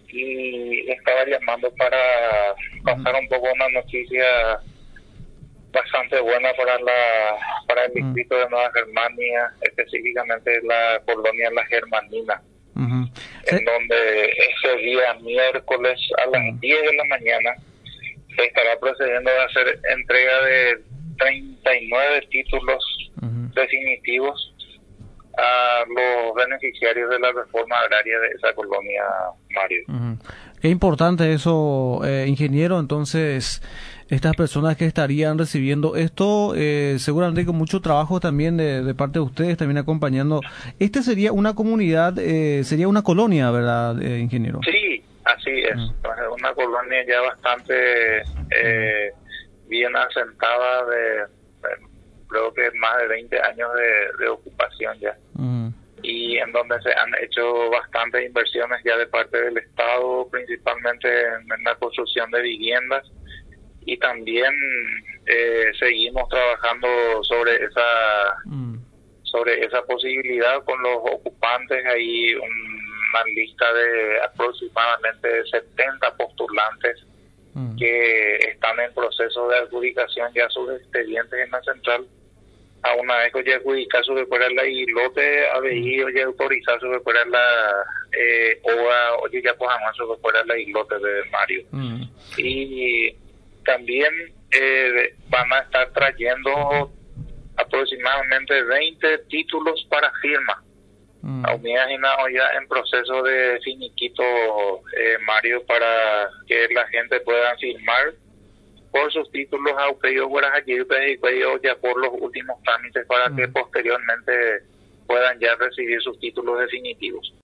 y le estaba llamando para pasar un poco una noticia bastante buena para el distrito de Nueva Germania, específicamente la colonia La Germanina, en donde ese día miércoles a las 10 de la mañana se estará procediendo a hacer entrega de 39 títulos definitivos a los beneficiarios de la reforma agraria de esa colonia, Mario. Qué importante eso, ingeniero. Entonces, estas personas que estarían recibiendo esto, seguramente con mucho trabajo también de parte de ustedes, también acompañando. Este sería una comunidad, sería una colonia, ¿verdad, ingeniero? Sí, así es. Una colonia ya bastante bien asentada creo que más de 20 años de ocupación ya. Y en donde se han hecho bastantes inversiones ya de parte del Estado, principalmente en la construcción de viviendas, y también seguimos trabajando sobre esa posibilidad con los ocupantes. Hay una lista de aproximadamente 70 postulantes que están en proceso de adjudicación ya sus expedientes en la central. A una vez que ya adjudica su recuerda la islote, a vehículo ya autorizar su recuerda la oye ya pues además su recuerda la islote de Mario. Y también van a estar trayendo aproximadamente 20 títulos para firma. Aún me imagino ya en proceso de finiquito, Mario, para que la gente pueda firmar por sus títulos a pedido ya por los últimos trámites para que posteriormente puedan ya recibir sus títulos definitivos.